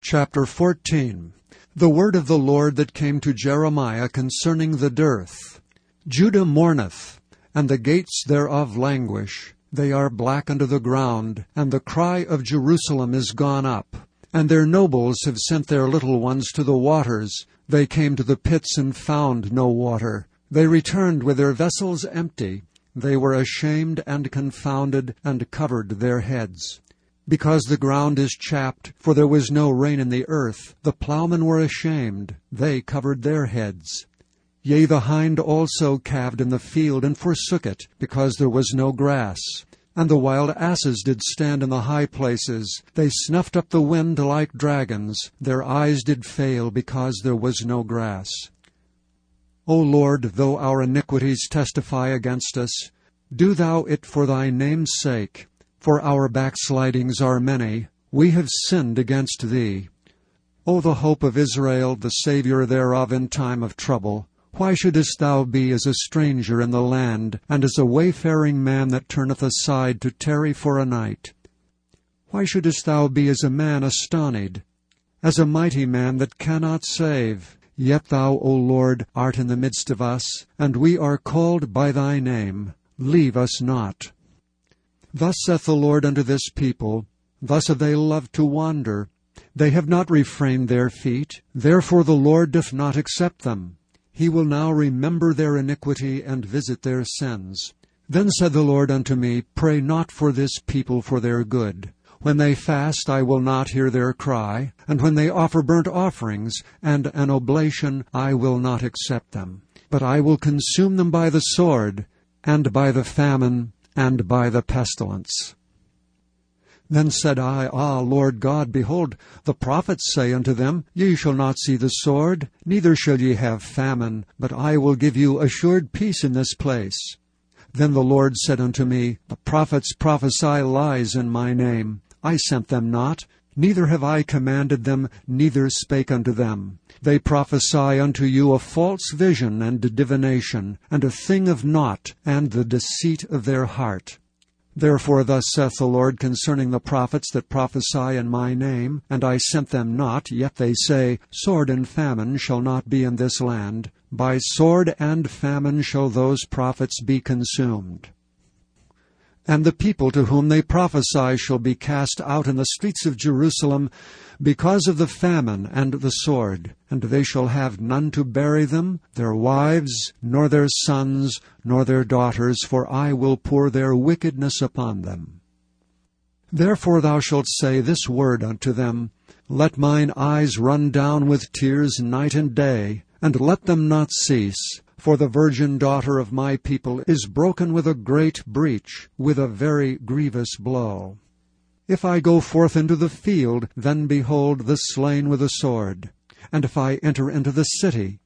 Chapter 14. The word of the Lord that came to Jeremiah concerning the dearth. Judah mourneth, and the gates thereof languish. They are black unto the ground, and the cry of Jerusalem is gone up. And their nobles have sent their little ones to the waters. They came to the pits and found no water. They returned with their vessels empty. They were ashamed and confounded, and covered their heads. Because the ground is chapped, for there was no rain in the earth, the plowmen were ashamed, they covered their heads. Yea, the hind also calved in the field, and forsook it, because there was no grass. And the wild asses did stand in the high places. They snuffed up the wind like dragons. Their eyes did fail, because there was no grass. O Lord, though our iniquities testify against us, do thou it for thy name's sake. For our backslidings are many, we have sinned against thee. O the hope of Israel, the Saviour thereof in time of trouble, why shouldest thou be as a stranger in the land, and as a wayfaring man that turneth aside to tarry for a night? Why shouldest thou be as a man astonied, as a mighty man that cannot save? Yet thou, O Lord, art in the midst of us, and we are called by thy name. Leave us not. Thus saith the Lord unto this people, thus have they loved to wander. They have not refrained their feet, therefore the Lord doth not accept them. He will now remember their iniquity and visit their sins. Then said the Lord unto me, Pray not for this people for their good. When they fast, I will not hear their cry, and when they offer burnt offerings and an oblation, I will not accept them. But I will consume them by the sword, and by the famine, and by the pestilence. Then said I, Ah, Lord God, behold, the prophets say unto them, Ye shall not see the sword, neither shall ye have famine, but I will give you assured peace in this place. Then the Lord said unto me, The prophets prophesy lies in my name. I sent them not, neither have I commanded them, neither spake unto them. They prophesy unto you a false vision and divination, and a thing of naught, and the deceit of their heart. Therefore thus saith the Lord concerning the prophets that prophesy in my name, and I sent them not, yet they say, Sword and famine shall not be in this land. By sword and famine shall those prophets be consumed. And the people to whom they prophesy shall be cast out in the streets of Jerusalem because of the famine and the sword. And they shall have none to bury them, their wives, nor their sons, nor their daughters, for I will pour their wickedness upon them. Therefore thou shalt say this word unto them, Let mine eyes run down with tears night and day, and let them not cease. For the virgin daughter of my people is broken with a great breach, with a very grievous blow. If I go forth into the field, then behold the slain with a sword. And if I enter into the city,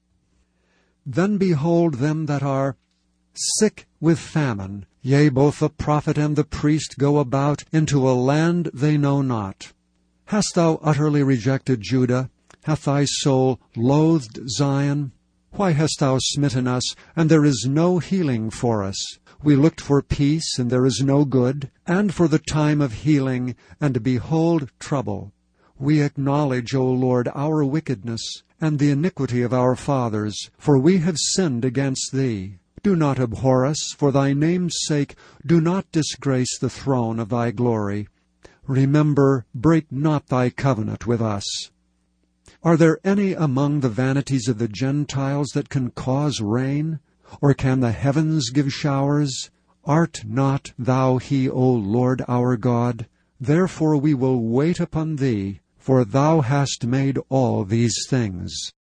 then behold them that are sick with famine. Yea, both the prophet and the priest go about into a land they know not. Hast thou utterly rejected Judah? Hath thy soul loathed Zion? Why hast thou smitten us, and there is no healing for us? We looked for peace, and there is no good, and for the time of healing, and behold trouble. We acknowledge, O Lord, our wickedness, and the iniquity of our fathers, for we have sinned against thee. Do not abhor us, for thy name's sake. Do not disgrace the throne of thy glory. Remember, break not thy covenant with us. Are there any among the vanities of the Gentiles that can cause rain? Or can the heavens give showers? Art not thou he, O Lord our God? Therefore we will wait upon thee, for thou hast made all these things.